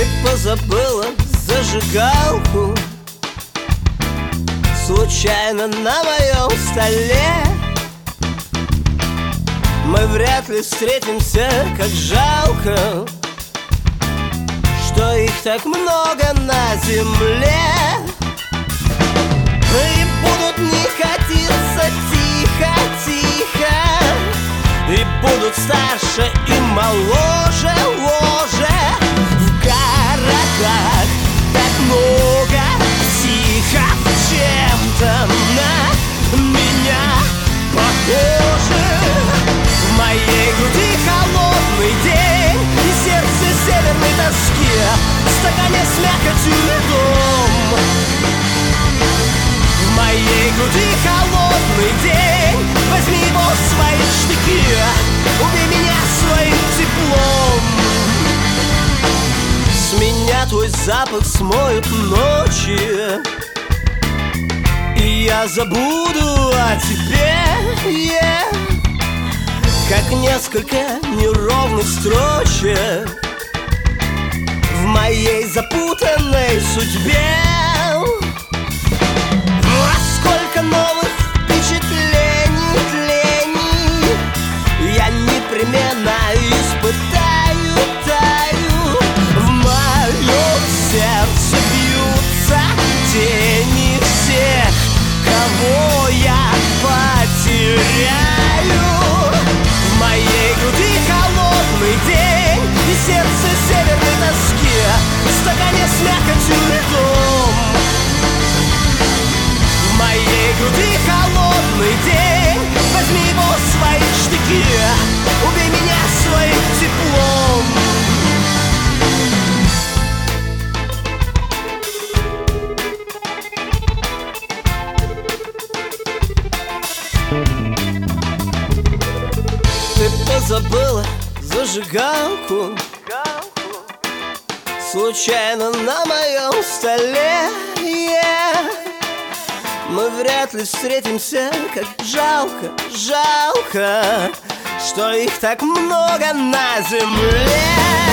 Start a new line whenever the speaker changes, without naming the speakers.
Ты позабыла зажигалку случайно на моем столе. Мы вряд ли встретимся, как жалко, что их так много на земле. И будут не катиться тихо-тихо, и будут старше и моложе, ложе. В городах так много психов, чем-то на меня похоже. В моей груди холодный день и сердце северной тоски, в стакане с мякотью льдом. В моей груди холодный день, возьми его в свои штыки, убей меня своим теплом. С меня твой запах смоют ночи, и я забуду о тебе, как несколько неровных строчек в моей запутанной судьбе. Сколько новых впечатлений, тлений я непременно испытаю, таю. В моем сердце бьются тени всех, кого я потеряю. В моей груди холодный день и сердце северной тоски, в стакане с мякотью льдом. В моей груди холодный день, возьми его в свои штыки, убей меня своим теплом. Ты позабыла зажигалку случайно на моем столе, Мы вряд ли встретимся, как жалко, жалко, что их так много на земле.